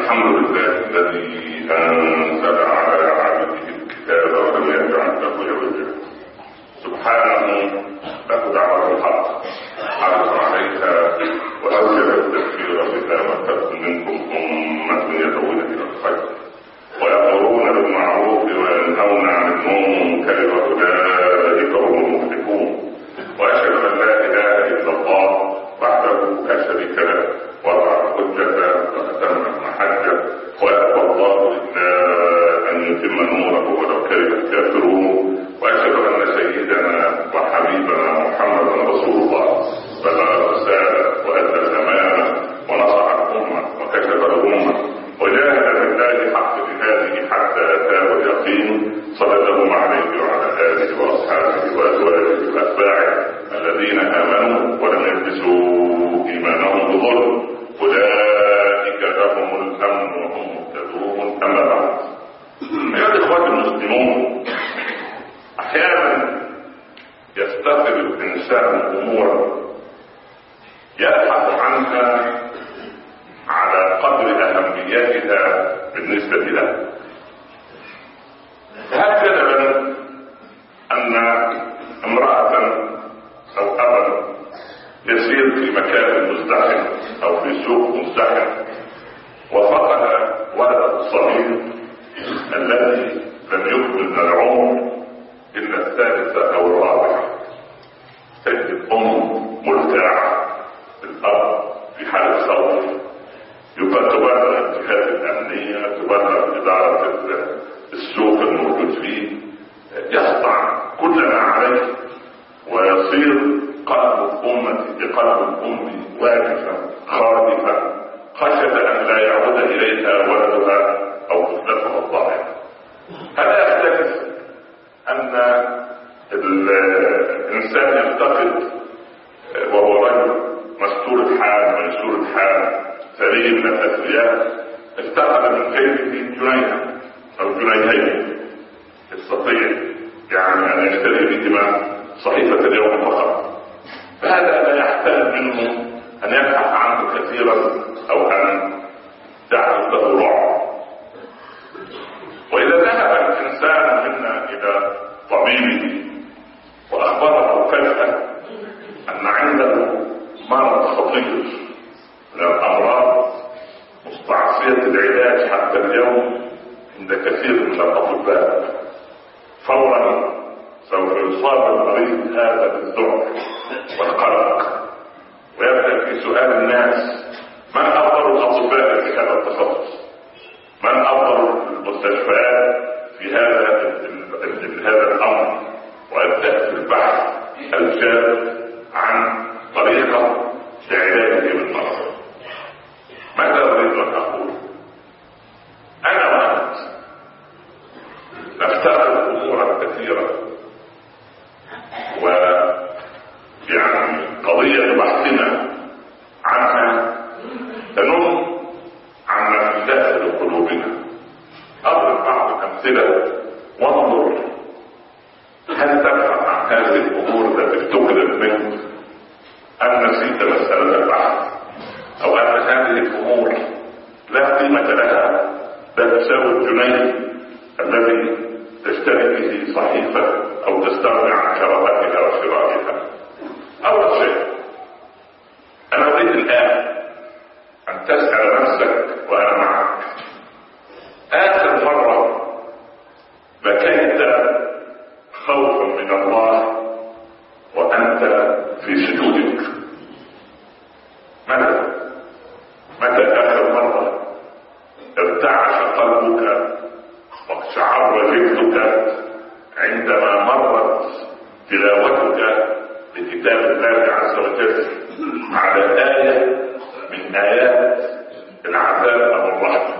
الحمد لله الذي أنزل على عبده الكتاب ولم يجعل له عوجا. سبحانه له دعوة الحق حرص عليها وأوجب التذكير بها وتكن منكم أمة يدعون إلى الخير ويأمرون بالمعروف وينهون عن المنكر وأولئك هم المفلحون. وأشهد أن لا إله إلا الله وحده لا شريك له وضع الحجة وأتم المحجة ويأبى الله إلا أن يتم نوره ولو كره الكافرون. وأشهد أن سيدنا وحبيبنا محمدا رسول الله بلغ الرسالة وأدى الأمانة ونصح الأمة وكشف الأمة وجاهد بالله حق جهاده حتى أتاه اليقين صلى الله عليه وعلى آله وأصحابه وأزواجه وأتباعه الذين آمنوا ولم يلبسوا إيمانهم بظلم أولئك لهم الأمن وهم مهتدون. أما بعد، أيها الإخوة المسلمون، أحيانا يستقبل الإنسان أمورا يبحث عنها على قدر أهميتها بالنسبة له. هل كذبا أن امرأة أو أبا يسير في مكان مزدحم أو في سوق مزدحم وفقد ولد صغير الذي لم يكمل من العمر إلا الثالثة أو الرابعة، تجد الأم مرتاحة، الأب في حالة خوف، يبقى تبرر الجهات الأمنية، تبرر إدارة السوق الموجود فيه، يخضع كل ما عليه ويصير قلب الأم واقفا خائفا خشية أن لا يعود إليها ولدها أو طفلتها الضائعة. هذا يختلف أن الإنسان يفتقد وهو رجل مستور الحال ميسور الحال سليم من الأثرياء، افتقد من كيده جنيها أو جنيهين يستطيع يعني أن يشتري بهما صحيفة اليوم فقط، فهذا لا يحتاج منه أن يبحث عنه كثيرا أو أن تعرف له رعب. وإذا ذهب الإنسان منا إلى طبيبه وأخبره فجأة أن عنده مرض خطير من الأمراض مستعصية العلاج حتى اليوم عند كثير من الأطباء، فورا سوف يصاب المريض هذا بالذعر والقلق، ويبدأ في سؤال الناس: من أفضل الأطباء في هذا التخصص؟ من أفضل المستشفيات في هذا الأمر؟ ويبدأ في البحث الجاد عن طريقة لعلاجه بالمرض. ماذا أريد أن أقول؟ أنا وأنت نفتقد أمورا كثيرة، ويعني قضية بحثنا عنها تنم عن ما داخل قلوبنا. أضرب بعض الأمثلة وانظر هل تبحث عن هذه الأمور التي افتقدت منك أم نسيت مسألة البحث، أو أن هذه الأمور لا قيمة لها، لا تساوي الجنيه الذي تشتري به صحيفة أو تستغني عن شراءتها وشرائها. أول شيء أنا أريد الآن أن تسأل نفسك وأنا معك: آخر مرة بكيت خوفا من الله وأنت في سجودك؟ متى آخر مرة ارتعش قلبك واقشعر جلدك عندما مرت تلاوتك لكتاب الله عز وجل على آية من آيات العذاب أو الرحمة؟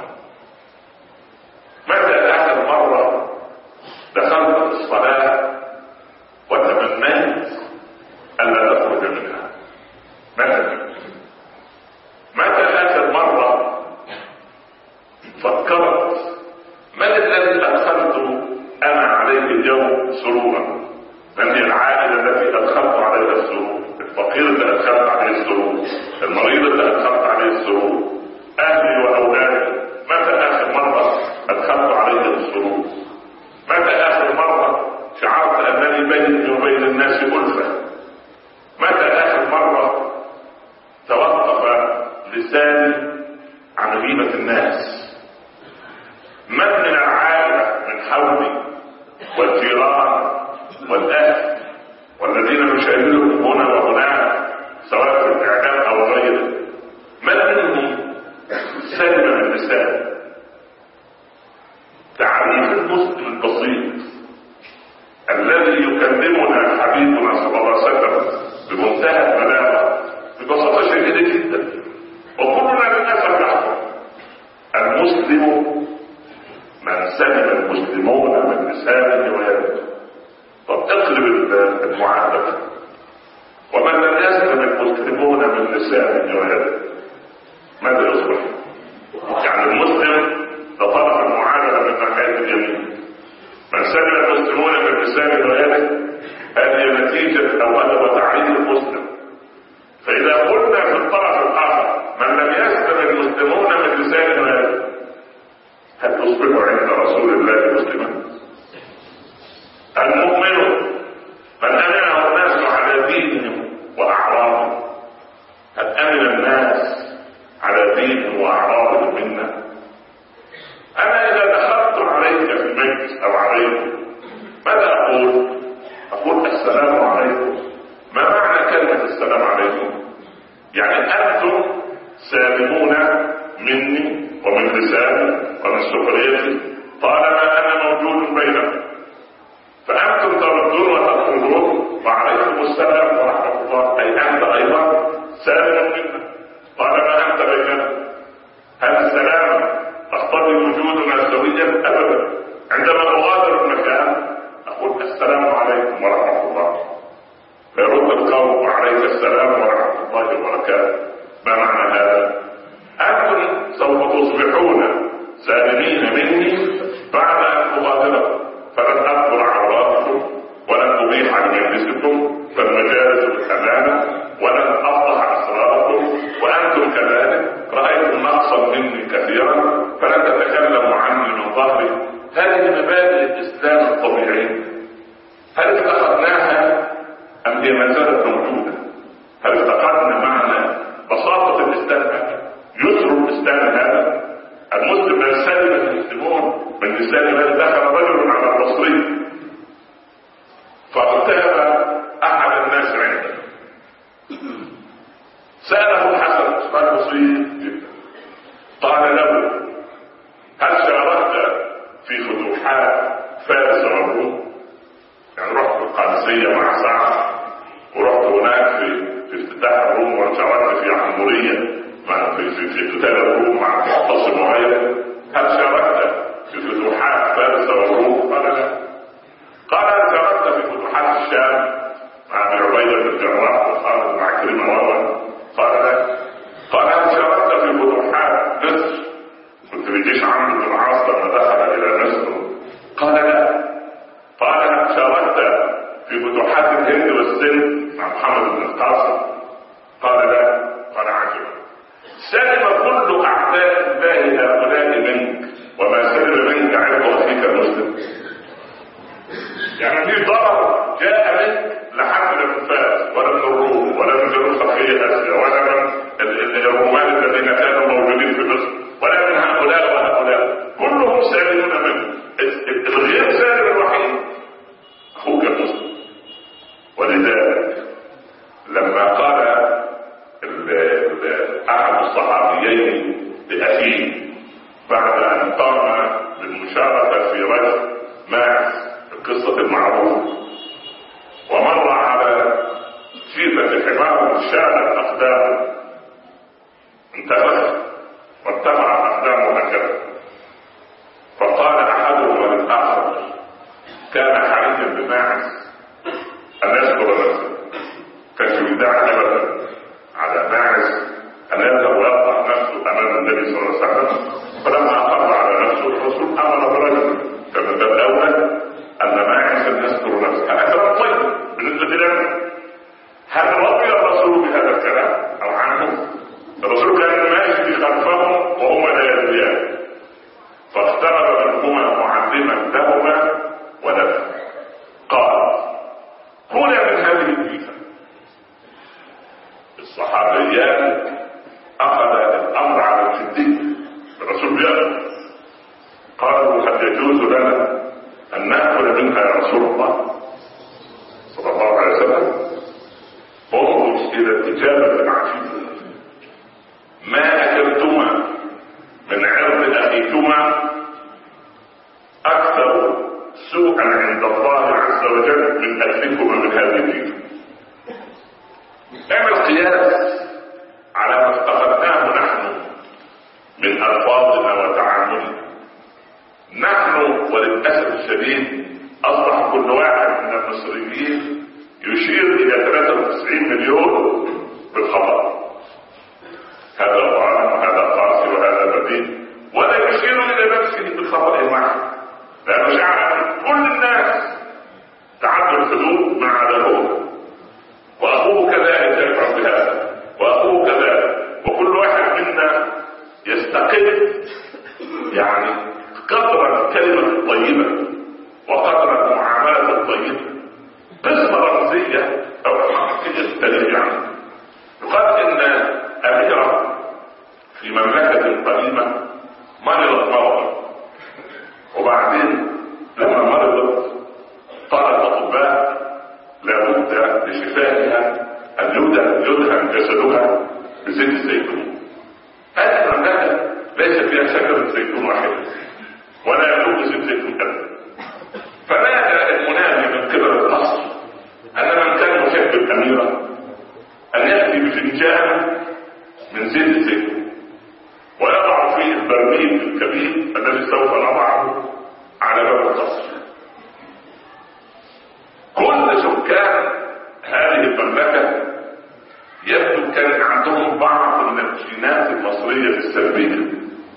متى آخر مرة دخلت في الصلاة وتمنيت ألا تخرج منها؟ متى آخر مرة فكرت من الذي أدخلت أنا عليه اليوم سرورا؟ من هي العائلة التي أدخلت عليها السرور؟ الفقير اللي أدخلت عليه السرور؟ المريض اللي أدخلت عليه السرور؟ عن غيبة الناس. من العائلة من حولي والجيران والاهل والذين نشاهدهم هنا وهناك سواء في الاعلام او غيره، من منهم سلم من لسانه؟ تعريف المسلم البسيط الذي يكلمنا حبيبنا صلى الله عليه وسلم بمنتهى البلاغه ببساطه شديده جدا، وكلنا للاسف نحكم: المسلم من سلم المسلمون من لسانه ويده. طب اقلب المعادله: ومن لم يسلم المسلمون من لسانه ويده ماذا يصبح؟ يعني المسلم ده طرف المعادله من ناحيه اليمين، من سلم المسلمون من لسانه ويده هذه نتيجه او هذا تعريف المسلم. فاذا قلنا في الطرف الاخر من لم يسلم المسلمون من لسانه ويده، هل تصبح عند رسول الله مسلما؟ المؤمن من امنه الناس على دينهم واعراضهم. هل امن الناس على دينهم واعراضهم منا؟ انا اذا دخلت عليك في المجلس او عليكم ماذا اقول؟ اقول السلام عليكم. ما معنى كلمه السلام عليكم؟ يعني انتم سالمون مني ومن لساني ومن سخريتي طالما انا موجود بينكم، فانتم تردون وتقولون وعليكم السلام ورحمه الله، اي انت ايضا سالم منا طالما انت بيننا. هل السلام تقتضي وجودنا سويا؟ ابدا. عندما اغادر المكان اقول السلام عليكم ورحمه الله، فيرد القوم وعليك السلام ورحمه الله وبركاته. ما معنى هذا؟ انتم سوف تصبحون سالمين مني بعد ان اغادركم، فلن اذكر عوراتكم ولن ابيح عن مجلسكم فالمجالس بالامانه ولن افضح اسراركم، وانتم كذلك رايتم نقصا مني كثيرا فلن تتكلموا عني من ظهري. هذه مبادئ الاسلام الطبيعيه. هل افتقدناها ام هي ما زالت موجوده؟ هل افتقدنا معنى بساطه الاسلام هذا؟ يسر الاسلام هذا؟ المسلم من سلم المسلمون من لسان من دخل رجل على البصري فاغتاب احد الناس عنده، ساله الحسن سؤال بسيط جدا، قال له: هل شاركت في فتوحات فارس والروم؟ يعني رحت القادسيه مع سعد، ورحت هناك في افتتاح الروم، وشاركت في عموريه في افتتاح الروم مع معتصم وغيره. هل شاركت في فتوحات فارس والروم؟ قال لا. قال: هل شاركت في فتوحات الشام مع ابي عبيده بن الجراح وخالد مع كريم وروى؟ قال لا. قال: هل شاركت في فتوحات مصر؟ كنت في جيش عمرو بن العاص لما دخل الى مصر؟ قال لا. قال: هل شاركت في فتوحات الهند والسند مع محمد بن القاسم؟ قال لا. قال: عجبا. سلم كل اعداء الله هؤلاء منك وما سلم منك عند اخيك المسلم. يعني في ضرر جاء منك لحد من فارس ولا من الروم ولا من جنوب شرقية اسيا ولا من الرومان الذين كانوا موجودين في مصر ولا من هؤلاء وهؤلاء، كلهم سالمون منه. الغير سالم الوحيد اخوك المسلم. ولذلك لما قال احد الصحابيين لاخيه بعد ان قام بالمشاركه في رجل ماعز القصه المعروفه، ومر على شيبه حمار شالت اقدامه، انتبه وارتفعت اقدامه هكذا، فقال احدهما للاخر: كان حريصا بماعز ان يذكر نفسه، كانش بيدعي ابدا على ماعز ان يذهب ويقطع نفسه امام النبي صلى الله عليه وسلم. فلما اقر على نفسه الرسول امر برجل، كما باب الاولى ان ماعز يذكر نفسه. هذا كلام طيب بالنسبه لنا. هل رضي الرسول بهذا الكلام او عنه؟ الرسول كان ماشي خلفهم وهما لا يدريان، فاقترب منهما معلما لهما ونفى، قال: كلا من هذه الجيفه. الصحابيان اخذ الامر على الجديه، بيأكل. قالوا هل يجوز لنا أن نأكل منها يا رسول الله صلى الله عليه وسلم؟ انظر إلى الإجابة العجيبة. ما أكلتما من عرض أخيكما أكثر سوءا عند الله عز وجل من أكلكما من هذه الدين. اعمل قياس على ما افتقدناه نحن من ألفاظنا وتعاملنا. نحن وللأسف الشديد أصبح كل واحد من المصريين يشير إلى 93 مليون بالخطأ. هذا قرآن وهذا قاسي وهذا بديل، ولا يشير إلى نفسه بالخطأ واحد، لأنه جعل كل الناس تعدوا الحدود ما عدا هو، وأخوه كذلك يفعل بهذا، وأخوه كذلك، وكل واحد منا يستقل يعني قدر الكلمة الطيبة وقدر المعاملة الطيبة. قسمة رمزية أو حقيقية التاريخ يعني. يقال إن أميرة في مملكة قديمة مرضت مرضا، وبعدين لما مرضت قال الأطباء لابد لشفائها أن يدهن جسدها بزيت الزيتون. هذه المملكة ليس فيها شجرة زيتون واحدة ولا يجوز زيت زيتون أبدا. فنادى المنادي من قبل القصر أن من كان يحب الأميرة أن يأتي بفنجان من زيت الزيتون ويضع فيه البرميل الكبير الذي سوف نضعه على باب القصر. كل سكان هذه المملكة يبدو كان عندهم بعض من الجينات المصرية السلبية.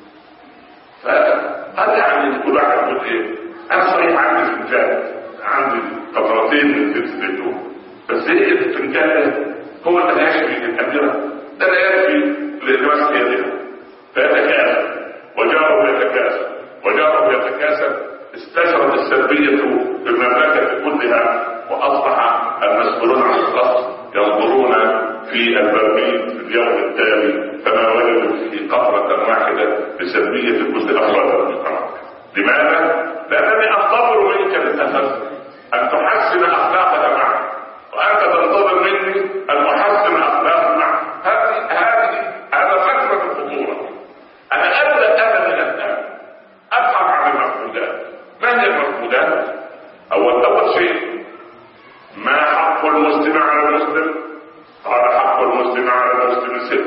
فقد يعني كل واحد يقول ايه، انا صحيح عندي فنجان، عندي قطرتين من زيت الزيتون، بس ايه الفنجان هو اللي هيشفي الأميرة؟ ده لا يكفي لمسك يدها. فيتكاثر وجاره يتكاثر وجاره يتكاثر. استشرت السلبية في المملكة كلها، وأصبح المسؤولون عن القصر ينظرون في البرميل في اليوم التالي فما وجدوا فيه قطرة واحدة بسلبية كل أفراد المجتمع. لماذا؟ لأنني أنتظر منك للأسف أن تحسن أخلاقك معي، وأنت تنتظر مني أن أحسن أخلاقك معي. هذا مكمن الخطورة. أنا أبدأ من الآن أبحث عن المفقودات. ما هي المفقودات؟ أول شيء، ما حق المسلم على المسلم؟ قال حق المسلم على المسلم 6.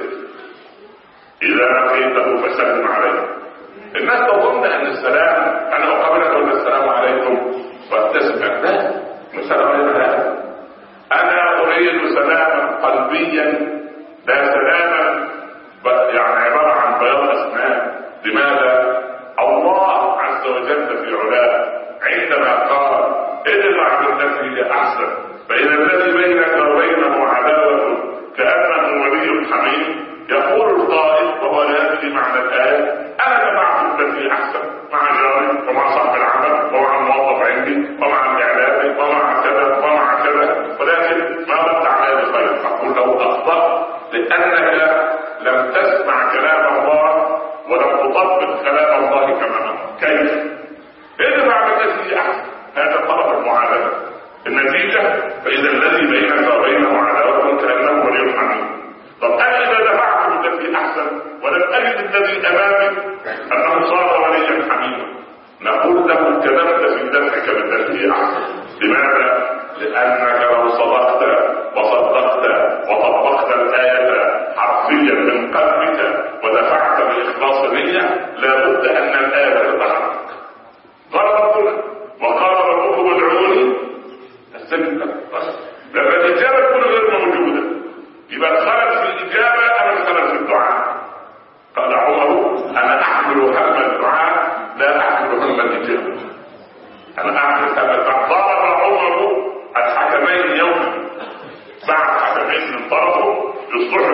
إذا لقيته فسلم عليه. الناس تظن أن السلام أنا أقابلك وأقول السلام عليكم وابتسم. لا، السلام عليكم هذا أنا أريد سلاما قلبيا، لا سلاما يعني عبارة عن بياض أسنان. لماذا؟ الله عز وجل في علاه عندما قال ادفع بالتي هي أحسن فإن الذي بينك وبينه عداوة كأنه ولي حميم. يقول القائل وهو لا يدري معنى الآية أنا دفعت بالتي أحسن مع جاري ومع صاحب العمل ومع الموظف عندي ومع الإعلامي ومع كذا ومع كذا، ولكن ما رد عليه بخير. أقول له أخطأ، لأنك لم تسمع كلام الله ولم تطبق كلام الله كما أمر. كيف؟ ادفع بالتي هي أحسن. هذا طلب المعادلة. النتيجة فإذا الذي بينك وبينه عداوة كأنه ولي حميم. طب أنا إذا دفعت بالتي أحسن ولم أجد الذي أمامي أنه صار وليا حميما، نقول له كذبت في دفعك بالتي هي أحسن. لماذا؟ لأنك لو صدقت وصدقت وطبقت الآية حرفيا من قلبك ودفعت بإخلاص النية لابد أن الآية تتحقق. قال ربنا وقال ربكم ادعوني استجب لكم. لما الإجابة تكون غير موجودة يبقى الخلل في الإجابة أم الخلل في الدعاء؟ قال عمر أنا أحمل هم الدعاء لا أحمل هم الإجابة. أنا أحمل هم الدعاء. ضرب عمر الحكمين يوما بعد حكمين من طرفه يصلح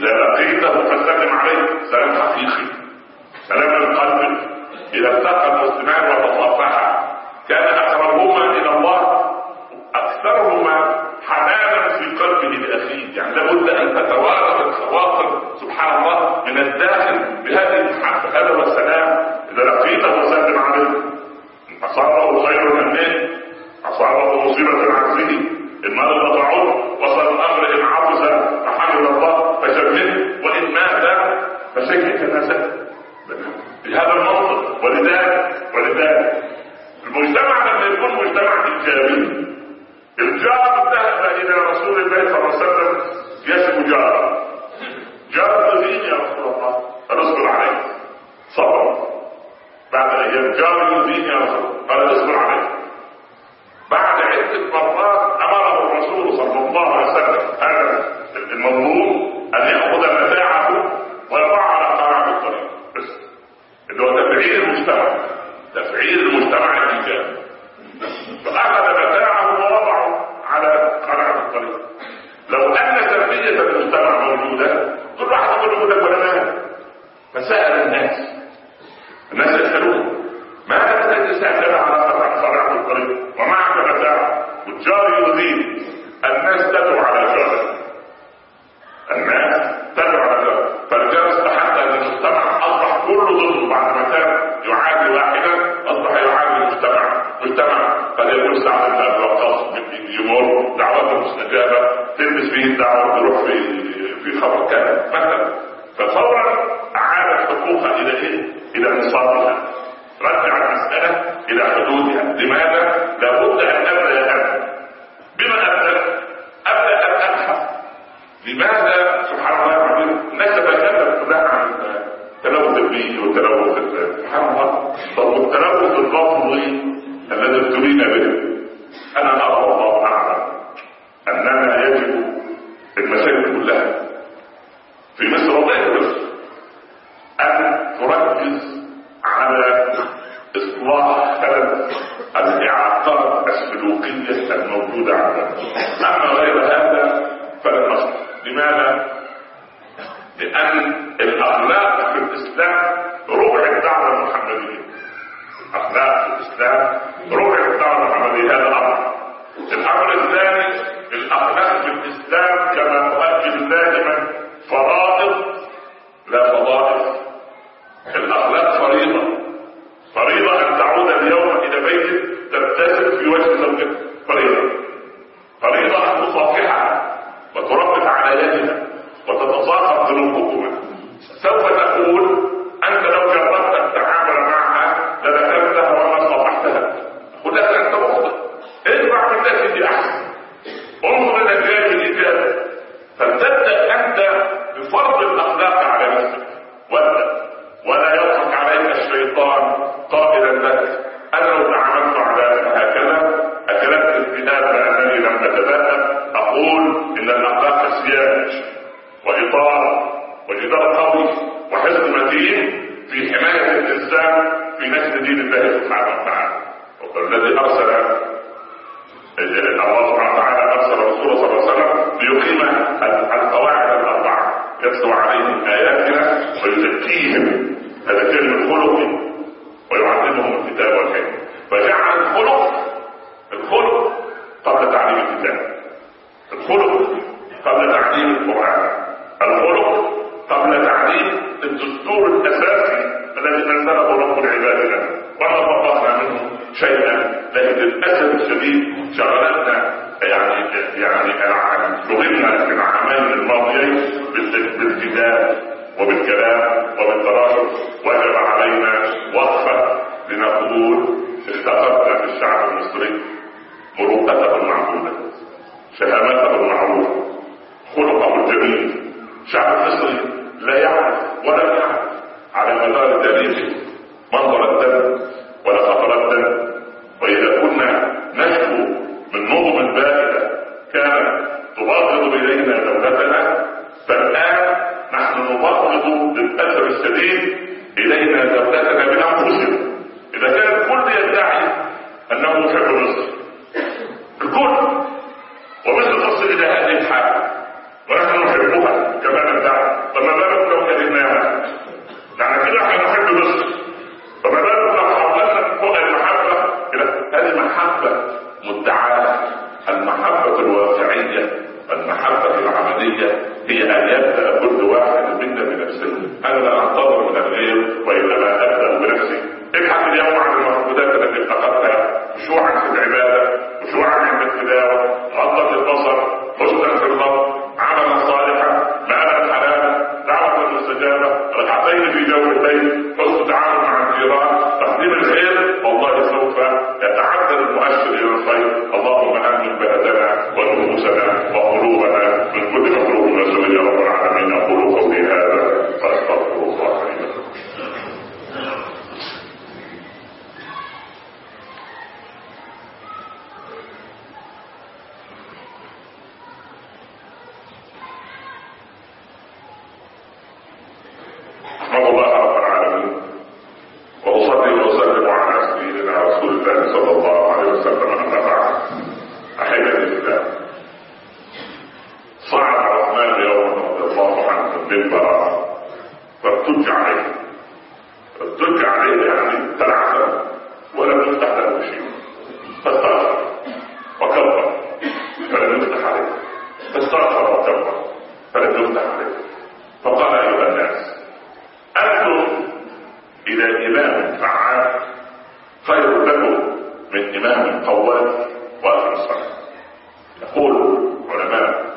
اذا لقيته فسلم عليه سلام حقيقي، سلام القلب. اذا التقى المسلمان وتصافحا كان اقربهما الى الله اكثرهما حنانا في قلبه لاخيه. يعني لابد ان تتوارد الخواطر سبحان الله من الداخل بهذه المحبه. هذا هو السلام. اذا لقيته وسلم عليه، اصابه خير منه، اصابه مصيبه عكسه، ان مرض تعود، وصل الامر ان عبس فحمد الله فشمله، وان مات فسكت نفسه. بهذا المنطق. ولذلك المجتمع لما يكون مجتمع ايجابي، الجار ذهب الى رسول الله صلى الله عليه وسلم يسب جاره. جار يزين يا رسول الله، اصبر عليه. صبر. بعد ايام جار يزين يا رسول الله، قال اصبر عليه. بعد عدة مرات امره الرسول صلى الله عليه وسلم هذا المظلوم ان ياخذ متاعه ويضعها على قرعه الطريق. بس اللي هو تفعيل المجتمع الايجابي. فاخذ متاعه ووضعه على قرعه الطريق. لو ان تربيه المجتمع موجوده كل واحد يقول لك ولا مال. فسال الناس يسالون ماذا الذي سأل على قرعه الطريق ومعك متاع والجار يؤذيه؟ الناس تدعو على جاره. فالجار استحق ان المجتمع اصبح كله ضده. بعد ما كان يعادي واحدا اصبح يعادي مجتمع قد يكون سعد بن ابي وقاص يمر دعوته مستجابه تلبس فيه الدعوه تروح في خبر كامل مثلا. ففورا اعاد الحقوق الى ايه؟ الى نصابها. رجع المساله الى حدودها. لماذا؟ لابد ان ابدا بما ابدا ان ابحث. لماذا سبحان الله العظيم الناس تتكلم كلها عن التلوث البيئي والتلوث سبحان الله. طب التلوث اللفظي الذي ابتلينا به، انا ارى والله اعلم اننا يجب المساجد كلها في مصر وغير مصر ان تركز على اصلاح خلل الاعاقات السلوكيه الموجوده عندنا. اما غير هذا فلا نصل. لماذا؟ لان الاخلاق في الاسلام ربع الدعوه المحمديه. الاخلاق في الاسلام ربع الدعوه المحمديه. هذا الامر الثاني، الاخلاق في الاسلام كما نؤكد دائما فرائض لا فضائل. الاخلاق فريضه ان تعود اليوم الى بيتك تبتسم في وجه زوجك. فريضه ان تصافحها وتربط على يدها وتتصاحب ذنوبكما. سوف تقول انت لو جربت التعامل معها لذكرتها وما صافحتها. قل لك انت مخطئ، ادفع من الناس دي احسن، انظر الى الجانب الايجابي. فلتبدا انت بفرض الاخلاق على نفسك ولا يضحك عليك الشيطان قائلا لك انا لو تعاملت على هكذا اكلت الكتاب لانني لم اتبادل. اقول ان الاخلاق سياج واطار وجدار قوي وحزن متين في حمايه الانسان في نشر دين الله سبحانه وتعالى. والذي ارسل الله سبحانه وتعالى ارسل رسوله صلى الله عليه وسلم ليقيم القواعد الاربعه، يتلو عليهم اياتنا ويزكيهم. هذا كلمه خلق ويعلمهم الكتاب والحكمه. فجعل الخلق قبل تعليم الكتاب، الخلق قبل تعليم القرآن، الخلق قبل تعليم الدستور الأساسي الذي أنزله رب العباد لنا. وما طبقنا منه شيئا، لكن للأسف الشديد شغلتنا يعني شغلنا في العامين الماضيين بالجدال وبالكلام وبالتراجع. وجب علينا وقفة لنقول افتقدنا في الشعب المصري مروءته المعقولة، شهامته المعروفة، خلقه الجميل. الشعب المصري لا يعرف ولم يعرف على مدار تاريخه منظر الدم ولا خطر الدم. وإذا كنا نشكو من نظم بائدة كانت تباغض إلينا دولتنا، فالآن نحن نباغض للأسف الشديد إلينا دولتنا بأنفسنا. إذا كان الكل يدعي أنه يحب مصر، الكل، ومصر تصل إلى هذه الحالة ونحن نحبها كما ندعي، ساعتين في جو الليل، حسن تعامل مع الجيران، تقديم الخير، والله سوف يتعدل المؤشر الى الخير. اللهم امن بلدنا ونفوسنا وقلوبنا من كل مكروه وسوء يا رب العالمين. اقول قولي هذا فاستغفر الله لي ولكم. احمد الله رب العالمين واصلي واسلم على سيدنا رسول الله صلى الله عليه وسلم. اما بعد، احبتي بالله، صعد عثمان يوما رضي الله عنه المنبر فارتج عليه. ارتج عليه يعني تلعثم ولم يفتح له شيء، فاستغفر وكبر فلم يفتح عليه، فاستغفر وكبر فلم يفتح عليه. فقال ايها الناس، انتم الى امام فعال خير لكم من امام قواد واخر الصلاه. يقول علماء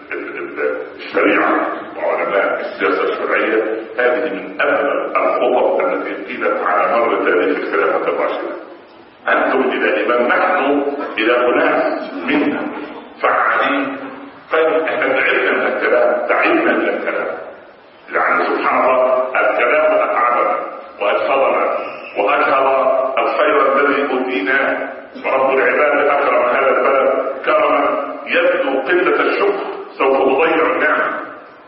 الشريعه وعلماء السياسه الشرعيه هذه من ابلغ الخطط التي قيلت على مر تاريخ الخلافه الراشده. انتم الى امام، نحن الى اناس منا فعالين. احنا تعبنا من الكلام، تعبنا من الكلام. يعني سبحان الله، الكلام اتعبنا وادخلنا واجهر الخير الذي اوتيناه. ورب العباد اكرم هذا البلد كرما يبدو قله الشكر سوف تضيع النعم.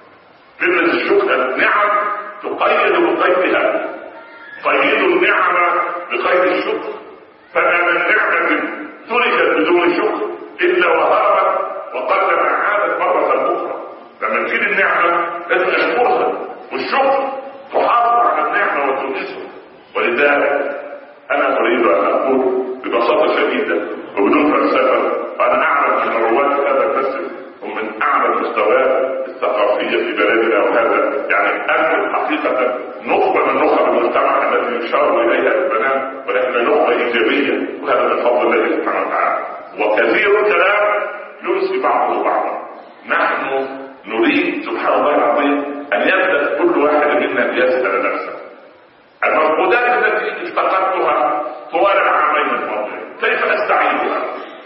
قله الشكر، النعم تقيد بقيدها، قيدوا النعم بقيد الشكر. فما من نعمه تركت بدون شكر الا وهربت وقلما عادت مره اخرى. لما تجيب النعمه لازم اشكرها، والشكر تحافظ على النعمه وتنقذها. ولذلك انا اريد ان اقول ببساطه شديده وبدون فلسفه، وانا اعلم ان رواد هذا المسجد هم من اعلى المستويات الثقافيه في بلدنا، وهذا يعني انتم حقيقه نخبه من نخب المجتمع الذي يشار اليها البنات، ونحن نخبه ايجابيه، وهذا من فضل الله سبحانه وتعالى. وكثير الكلام ينسي بعضه بعضا. نحن نريد سبحان الله العظيم ان يبدا كل واحد منا ليسال نفسه المفقودات التي افتقدتها طوال العامين الماضيين كيف استعيدها.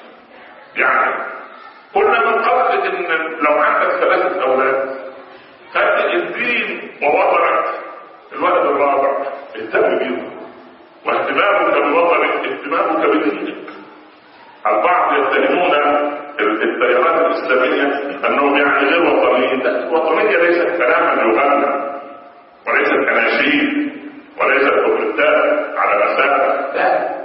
يعني قلنا من قبل ان لو عندك 3 اولاد خلي الدين ووطنك الولد الرابع اهتم بيهم، واهتمامك بوطنك اهتمامك بدينك. البعض يتهمون التيارات الاسلاميه انهم يعني غير وطنيين. لا، الوطنيه ليست كلاما يغنى، وليست اناشيد، وليست كومنتات على مسافه. لا،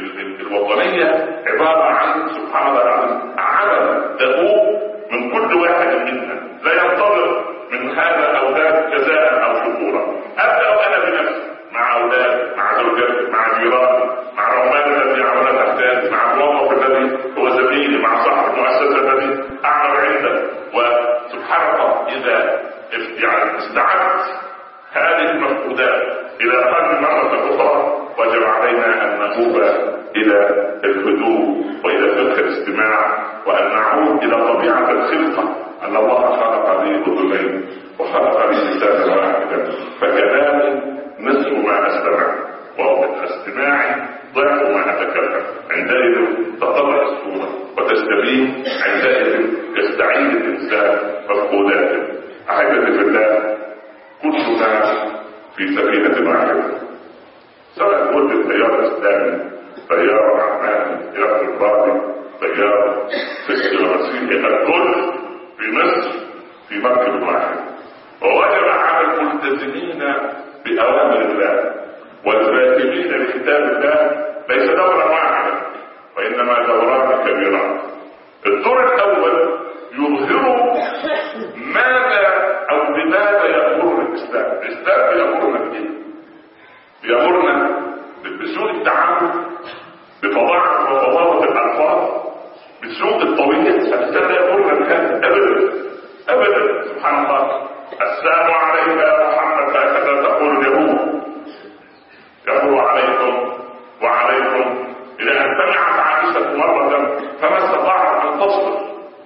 الوطنيه عباره عن سبحان الله العظيم عمل دؤوب من كل واحد منا، لا ينتظر من هذا او ذاك جزاء او شكورا. ابدا انا بنفسي، مع اولادي، مع زوجتي، مع جيراني، مع عمال الذي يعملون تحتاج، مع الموظف الذي هو زميلي، مع صاحب المؤسسه الذي اعمل عنده. وسبحان الله اذا يعني استعدت هذه المفقودات الى قلب مره اخرى، وجب علينا ان نتوب الى الهدوء والى فقه الاستماع، وان نعود الى طبيعه الخلقه، ان الله خلق لي اذنين وخلق لي لسانا واحدا، فكلامي نصف ما استمع واستماعي ضعف ما اتكلم. عندئذ تطلع الصوره وتستبين، عندئذ يستعيد الانسان مفقوداته. احبتي في الله، كلنا في سفينه واحده، سواء كنت التيار الاسلامي، تيار عماني، تيار ليبرالي، تيار فلسطيني، الكل في مصر في مركب واحد. ووجب على الملتزمين باوامر الله والراكبين لكتاب الله ليس دورا واحدا، وانما دوران كبيران. الدور الاول يظهر ماذا او بماذا يامرنا الاسلام. الاسلام يامرنا بايه؟ يامرنا بسوء التعامل، بفظاعه وفظاظه الالفاظ، بسوء الطويل. الاسلام يامرنا بهذا ابدا ابدا. سبحان الله، السلام عليك يا محمد هكذا تقول اليهود، يقول عليكم وعليكم. اذا ان سمعت عائشه مره فما استطاعت ان تصبر،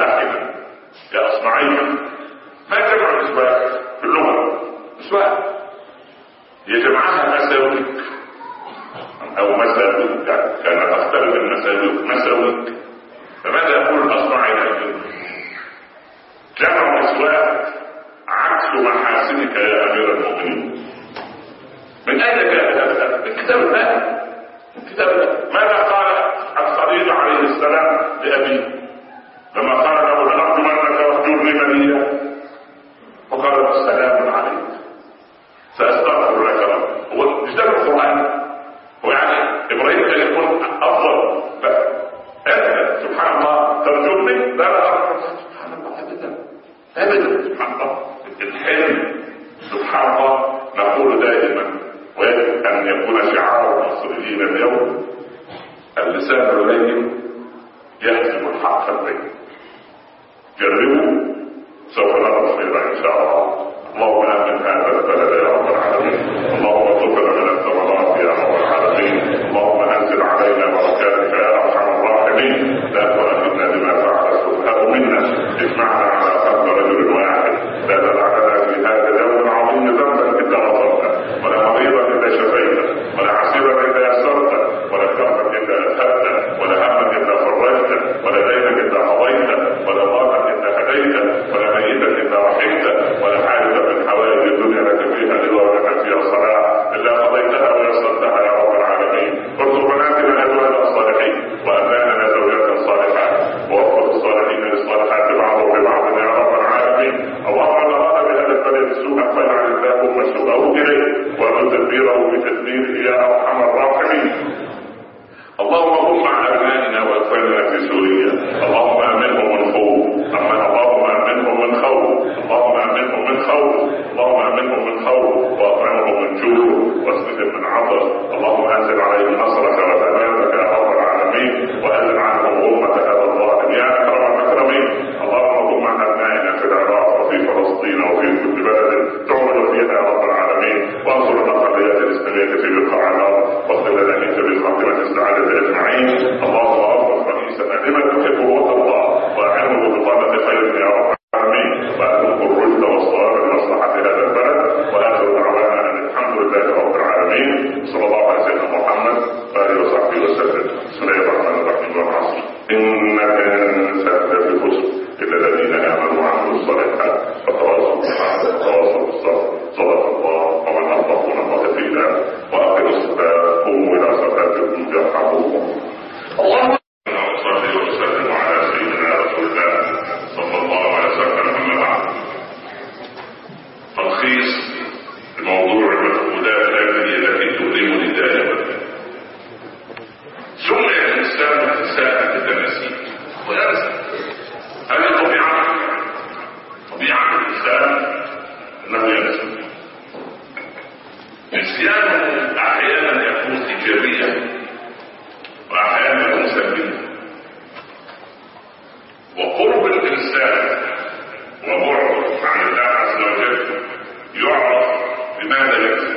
متحدة يا أصمعية. ما جمع مسواك في اللغة؟ مسواك هي جمعها مساويك أو مساويك، كانت تختلف المساويك مساويك. فماذا يقول الأصمعي؟ جمع مسواك عكس محاسنك يا أمير المؤمنين. من أين جاء هذا؟ من كتاب الله. ماذا قال الخليل عليه السلام لأبيه لما قال له لنرجمنك واهجرني مليا؟ وقال السلام عليك سأستغفر لك ربي. هو مش ده القرآن؟ هو يعني إبراهيم كان يكون أفضل؟ لا، سبحان الله ترجمني؟ لا سبحان الله أبدا سبحان الله. الحلم سبحان الله. نقول دائما ويجب أن يكون شعار المصريين اليوم اللسان اللين يهزم الحق اللين. جربوا سوف نرى خيرا إن شاء الله. اللهم آمن هذا البلد يا رب العالمين. اللهم ارزقنا من الثمرات يا رب العالمين. اللهم أنزل علينا بركاتك يا أرحم الراحمين. لا تؤاخذنا بما فعل السفهاء منا. اجمعنا على قلب رجل واحد. لا تدعنا في هذا اليوم العظيم ذنبا إلا غفرته، ولا مريضا إلا شفيته، ولا عسيرا إلا يسرته، ولا كربا إلا أذهبته، ولا هما إلا فرجته، ولا دينا إلا قضيته، ولا ضالا إلا هديته، ولا ميتا إلا رحمته، ولا حاجة من حوائج الدنيا لك فيها رضا ولك فيها صلاح إلا قضيتها ويسرتها يا رب العالمين. ارزق بناتنا أزواجا الصالحين وأبنائنا زوجات صالحات ووفق الصالحين للصالحات بعضهم ببعض يا رب العالمين. اللهم لا أراد بهذا البلد سوءا فاجعل اللهم سوءه إليه ومن تدبيره بتدبيره يا أرحم الراحمين. اللهم قم مع أبنائنا وأطفالنا في سوريا. اللهم أمنهم من خوف. اللهم أمنهم من خوف. اللهم أمنهم من خوف. اللهم أمنهم من خوف وأطعمهم من جوع واسقهم من عطش. اللهم أنزل عليهم نصرك وثباتك يا رب العالمين وأزل عنهم غمة هذا الظالم يا أكرم الأكرمين. اللهم قم مع أبنائنا في العراق وفي فلسطين وفي كل بلد تعمل فيها يا رب العالمين. وانصر الأقليات الإسلامية في بقاع الأرض واغفر لنا أنت بالخاتمة السعادة أجمعين. اللهم أوفق رئيسنا لما تحبه وترضى وأعنه بطانة خير يا رب العالمين وأترك الرشد والصواب لمصلحة هذا البلد. وآخر دعوانا أن الحمد لله رب العالمين. صلى الله على سيدنا محمد وآله وصحبه وسلم. بسم الله الرحمن الرحيم. والعصر إن الإنسان لفي خسر إلا الذين آمنوا وعملوا الصالحات وتواصوا بالحق وتواصوا بالصبر. صدق الله ومن أصدق من الله قيلا. وأقم الصلاة قوموا إلى صلاتكم يرحمكم الله. وصلي وسلم على سيدنا رسول الله صلى الله عليه وسلم. أما بعد، تلخيص الموضوع المفقودات هذه التي تؤلمني دائما. سمع الإنسان إنسانا بالتناسيب وينسى. هذه طبيعة الإنسان أنه ينسى. نسيانه أحيانا يكون إيجابيا وأحيانا يكون سلبيا. وقرب الإنسان وبعده عن الله عز وجل يعرف بماذا ينسى.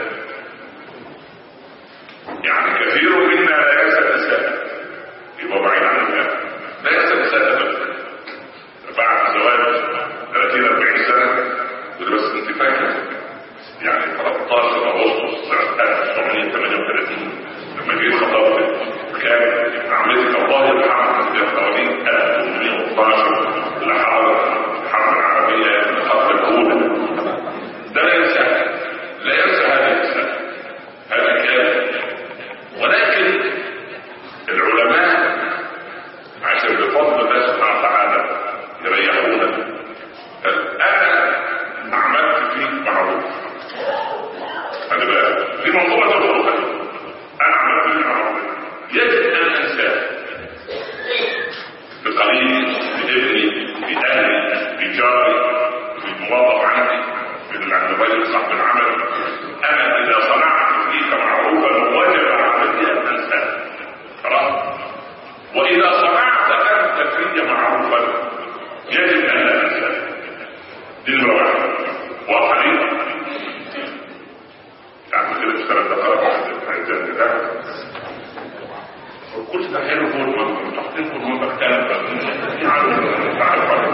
يعني كثير منا لا ينسى الإنسان يبقى بعيد عن الله. لا ينسى الإنسان بعد زواج 30-40 سنة بس انت فاكر يعني 13 أغسطس سنة 1938 لما جيت خطبت كان عمتك الله يرحمها في حوالي 1812 لحاضر الحرب العربية الخط الأولى. ده لا ينسى هذا الإنسان. هذا كان. ولكن العلماء عشان بفضل الله سبحانه وتعالى يريحونا. أنا عملت فيك معروف. خلي بالك في منظومة الخلق. أنا عملت فيك معروف يجب أن أنساه. بقليل، بابني، بأهلي، بجاري، بالموظف عندي، بالرجل صاحب العمل. أنا إذا صنعت فيك معروفا وجب علي أن أنساه. خلاص. وإذا صنعت أنت في معروفا يجب أن لا تنسى. دي المواعيد وحريقة يعني كده اشترت دقائق الحيثان بتاعك كل ده حلو فوق المنطقة تحطين فوق المنطقة كانت يعني تعرف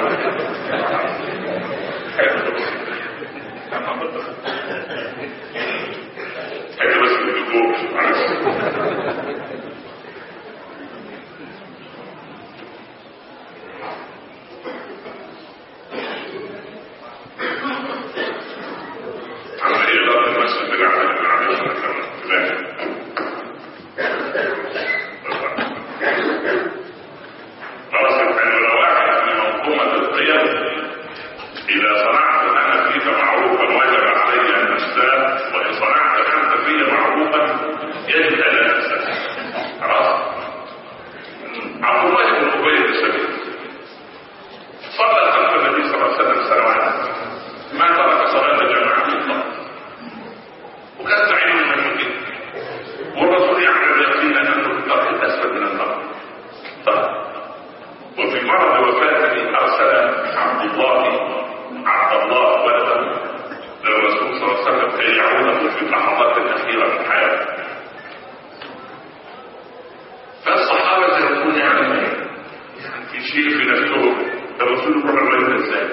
تروح الراجل ازاي؟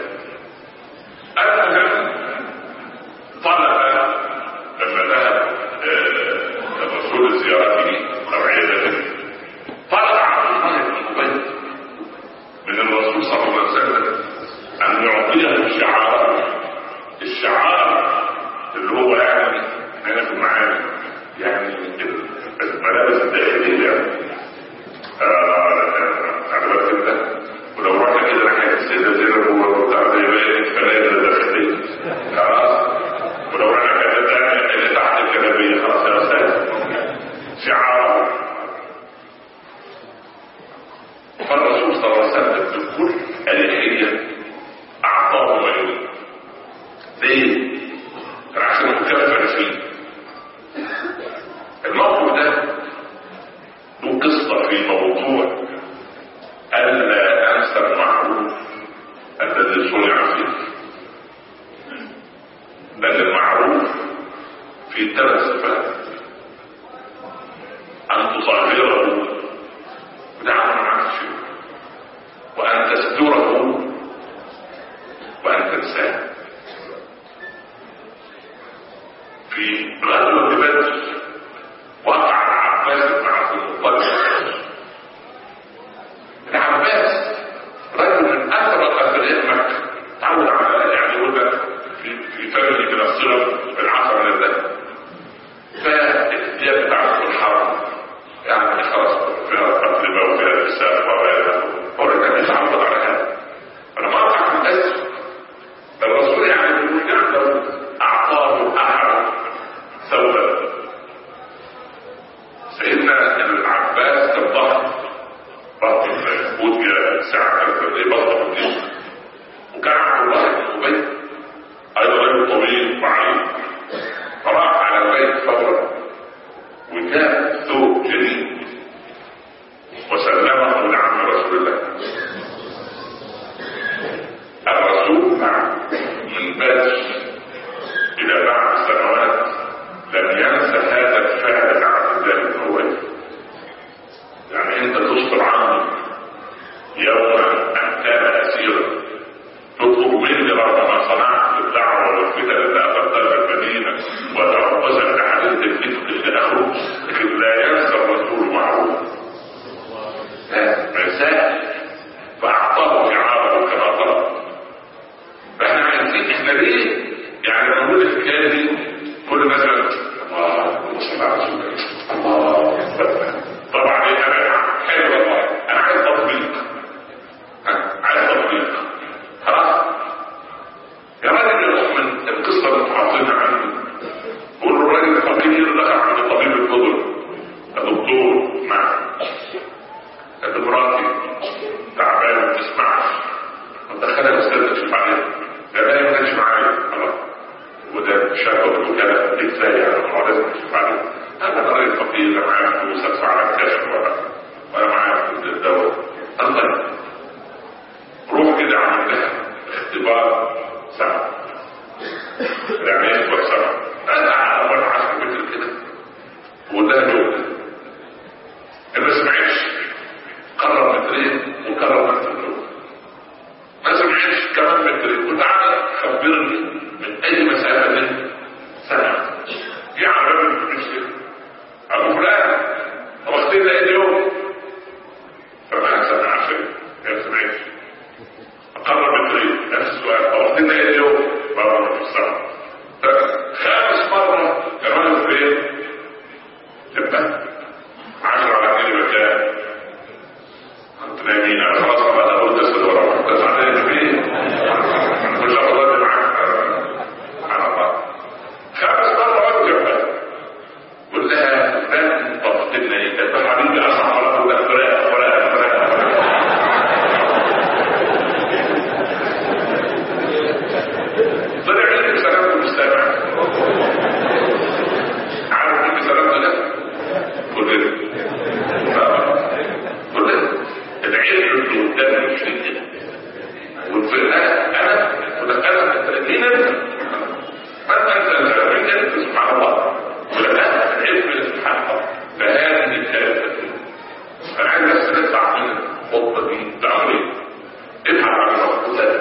المهم طلب لما ذهب الرسول لزيارته او عيادته طلب عبد الله بن ابي من الرسول صلى الله عليه وسلم ان يعطيه الشعار اللي هو يعني هناخد معاه يعني الملابس الداخليه عجبت كده. ولو رحنا كده ناحيه السيده زينب هو بتاع زي باقي الفنادق الداخليه خلاص. ولو رحنا كده اللي تحت الكنبيه خلاص يا استاذ شعار. فالرسول صلى الله عليه وسلم بكل اريحيه اعطاه ما يريد. ليه؟ كان عشان مكفر فيه. الموقف ده له قصه في موضوع الا انسى المعروف الذي صنع فيه. بل المعروف في 3 صفات: ان تصغره ودعم عن شيء، وان تستره، وان تنساه. في غزوة بدر وقع العباس بن عبد المطلب. العباس رجل من اثرى اثرياء مكة، تعود على يعني يقول لك في فمه من الصغر العصر من الذهب. فالثياب بتاعته في الحرب يعني خلاص فيها الأطلبة وفيها النساء وغيرها، هو كان يتعود على هذا. فلما وقع في الأسر الرسول يعني يقول عنده أعطاه أحد ثوبا. سيدنا العباس كان ضخم ودي ساعة بطل الدين. وكان عبد الله بن أبي أيضا رجل طويل وعريض، فراح على البيت فورا وجاء ثوب جديد وسلمه لعم رسول الله. الرسول من بدر إلى بعد سنوات لم ينسى هذا الفعل عبد الله بن أبي. يعني أنت تصبر عنه يوم أن كان أسيرا تطلب مني رغم ما صنعت في الدعوة والفتن التي أخذتها في المدينة وتربصت لحديث الفتن إلى آخره، لكن لا ينسى الرسول معروف. ما ينساش. فأعطاه شعاره كما طلب. فإحنا عايزين إحنا ليه؟ يعني نقول الحكاية دي كل مثلا الله صلى على رسول الله طبعا أنا حلو والله أنا عايز تطبيق. عايز تطبيق خلاص. يا راجل يروح من القصة اللي حاطينها عنه قول له الراجل الفقير دخل عند طبيب القدر الدكتور معه مراتي تعبان ما بتسمعش ودخلها الاستاذ تشوف عليها. لا ما كانش معايا خلاص وده شكوى بالوكاله ازاي يعني هو لازم تشوف عليها. انا راجل فقير لا معايا فلوس ادفع على الكشف ولا معايا الدواء. طيب روح كده عمل لها اختبار سنه يعني ايه سنه انا على 10 متر كده وده جوده ما سمعتش قرر مترين وقرر مترين ما سمعتش كمان مترين وتعالى خبرني من اي مسافه دي سنه يعني رجل مش ابو فلان واخدين ايه اليوم فما سمع شيء ما سمعتش قرر مترين نفس السؤال واخدين ايه اليوم مره في السنه 5 مرة كمان فين تبقى 10 على كلمة كام كنت نايمين انا خلاص بقى اقول تسد ورا بس عندنا فين مش هقدر معاك على الله 5 مرات تبقى قول لها فلان طبقتنا ايه انت حبيبي اصلا ولا تقول لك ولا طلع عندك سلامة المستمع. عارف كيف سلامة ده؟ كلنا العلم اللي قدامي مش كده والفرقات انا مين انت؟ انت سبحان الله ولكن العلم سبحان الله فهذه الثلاثة. انا عايز بس نطلع من الخطة دي تعمل ايه؟ ابحث عن الخطة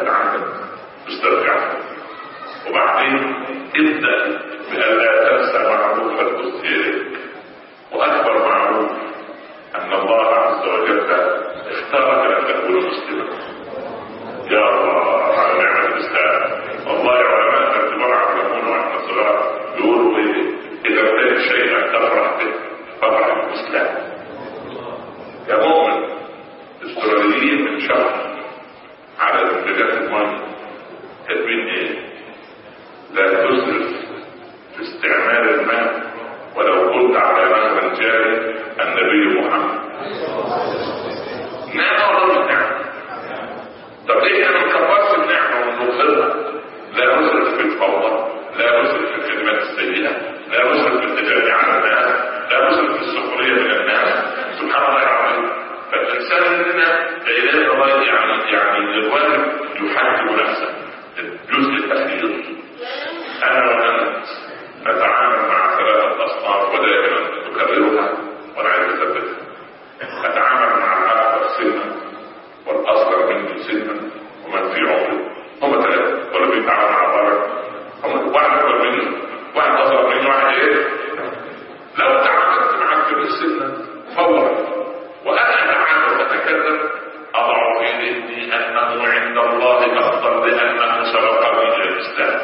الميه كاتبين ايه؟ لا تسرف في استعمال الماء ولو كنت على نهر جاري النبي محمد. نعمة ولا مش نعمة؟ طب ليه احنا ما نكبرش النعمة ونظهرها؟ لا نسرف في الفوضى، لا نسرف في الكلمات السيئة، لا نسرف في التجاري على الناس، لا نسرف في السخرية من الناس. سبحان الله العظيم. فالإنسان مننا إلى الله يعني الواجب يحكم نفسه. الجزء الأخير أنا وأنت نتعامل مع ثلاثة أصناف ودائما تكررها وأنا عايز أثبتها. نتعامل مع الأكبر سنا والأصغر منه سنا ومن في عمره. هم ثلاثة ولا بيتعامل مع الضرر. هم واحد أكبر منه، واحد أصغر منه، واحد إيه؟ لو تعاملت مع الكبير سنا فورا وأنا أتعامل وأتكلم أضع في ذهني أنه عند الله أفضل لأنه سبقني إلى الإسلام.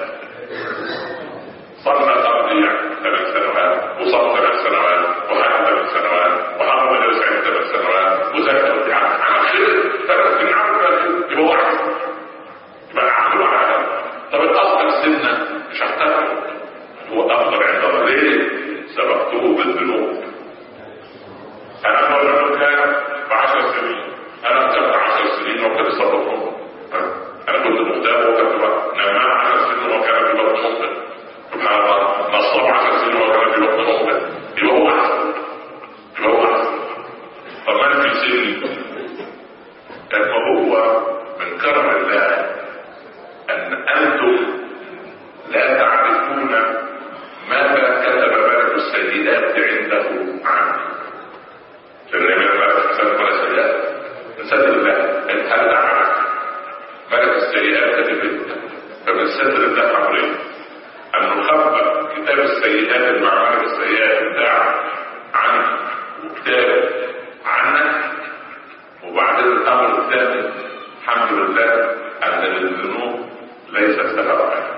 صلى قبلي 3 سنوات وصلى 3 سنوات وحج 3 سنوات وحرم مدرس 3 سنوات وزكى على خير 3 سنين عمل يبقى هو أحسن، يبقى أعمله على هذا. طب الأصغر سنة مش هحتاجه، هو أفضل عند الله. ليه؟ سبقته بالذنوب. أنا لو كان ب10 سنين، أنا كنت 10 سنين وكنت صدقهم، أنا كنت مختار وكنت نعمل 10 سنين وكان في وقت مختار. سبحان الله، نصاب 10 سنين وكان في وقت مختار، يبقى هو أحسن، يبقى هو أحسن. طب أنا في سني كان هو من كرم الله أن أنتم لا تعرفون ماذا كتب ملك السيئات عنده عنه. فالنبي ملك السيئات ولا سيئات نسأل الله أن هذا عنك ملك السيئات كتبت. فمن ستر الله أمرين أن نخبر كتاب السيئات مع ملك السيئات بتاع عنك وكتاب عنك. وبعدين الأمر الثاني الحمد لله أن للذنوب ليست لها رائحة.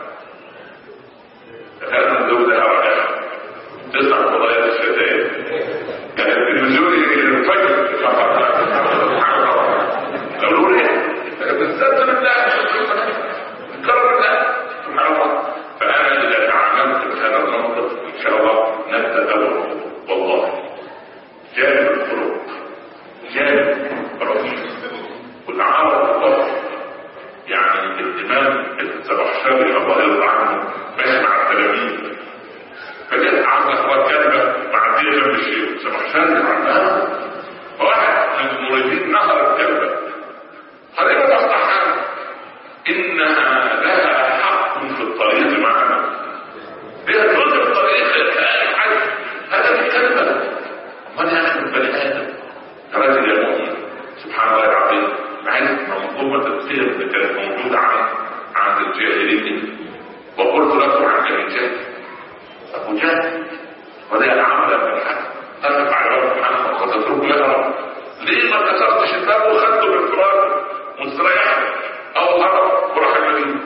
هذا الذنوب لها رائحة 9 قضايا الشتائم. كان التلفزيون الفجر لو نقول ايه بالذات بالله كرم الله سبحان الله. فأنا إذا تعاملت بهذا المنطق إن شاء الله نبدأ أول والله جانب الخلق، جانب رهيب والعرض الطرف. يعني الإمام الزمخشري الله يرضى عنه ماشي مع التلاميذ، فجأة عرض أخوات كلمة معدية جنب الشيخ الزمخشري عندها، واحد من المريدين نهر الكلمة خلينا تصحى إنها لها حق في الطريق معنا، لها جزء في الطريق حاجة. هذا الكلمة من يأخذ بني آدم رجل يا مؤمن. سبحان الله العظيم. عايز منظومة الخير اللي كانت موجودة عند الجاهلين. وقلت لكم عن الجاهل أبو جهل وده العمل من الحق ترفع عباد محمد وتتركه يهرب. ليه ما كسرتش الباب وخدته بالفرار مستريح أو هرب وراح المدينة؟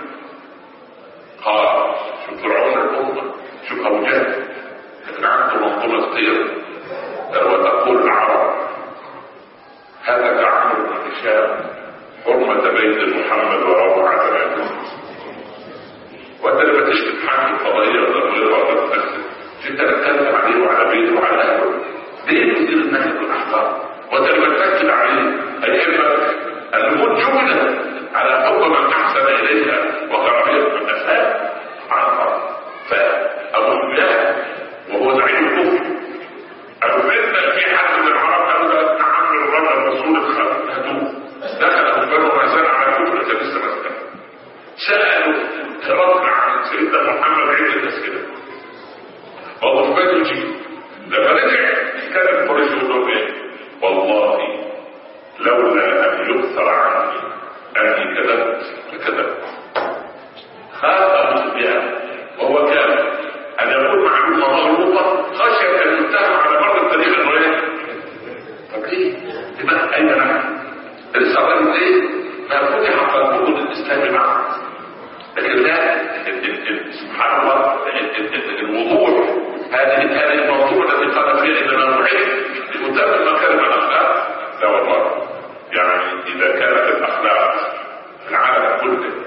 قال شوف فرعون الأمة، شوف أبو جهل كان عنده منظومة خير. وتقول العرب هذا كعمر بن هشام حرمة بيت محمد وروعة بيته. وانت لما تشكي حاجة القضية ولا غيرها ولا تفسد انت تتكلم عليه وعلى بيته وعلى اهله. ليه تدير النهي والاحقار؟ وانت لما تاكد عليه هيهمك الموت جملة على حب من احسن اليها وكراهية من اساء عنها. فابو سفيان وهو زعيم الكفر ابو سفيان في حد من العرب قالوا له نعم الرجل رسول الخلق هدوه دخل ابو سفيان وما زال على كفر كان لسه مسكن. سالوا رد عن سيدنا محمد عيد الاسئله والله فات يجيب. لما رجع كان قريش يقول ايه؟ والله لولا ان يكثر عني اني كذبت لكذبت. خاف ابو سفيان وهو كان ان يقول معلومه مغلوطه خشيه ان يتهم على مر التاريخ انه ايه؟ طب ليه؟ لماذا اين نحن؟ لسه الراجل ليه؟ ما فتح قلبه للاسلام معه. لكن لا سبحان الله الوضوح هذه الموضوع الذي قال فيه انما نعيد لمتابعه مكارم الاخلاق. لا والله يعني اذا كانت الاخلاق في العالم كله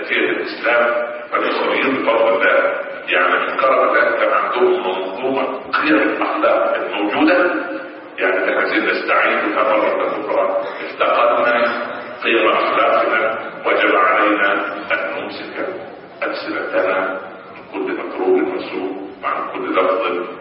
نتيجة الاسلام فالمصريين بفضل الله يعني في القرن الثالث كان عندهم منظومة قيم الاخلاق الموجودة، يعني احنا عايزين نستعين بها مرة اخرى. افتقدنا قيم اخلاقنا وجب علينا ان نمسك ألسنتنا من كل مكروه وسوء وعن كل لفظ